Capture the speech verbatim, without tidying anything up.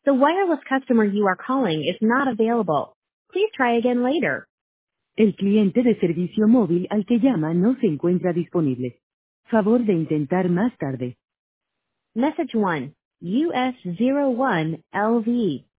The wireless customer you are calling is not available. Please try again later. El cliente de servicio móvil al que llama no se encuentra disponible. Favor de intentar más tarde. Message one, U S zero one L V.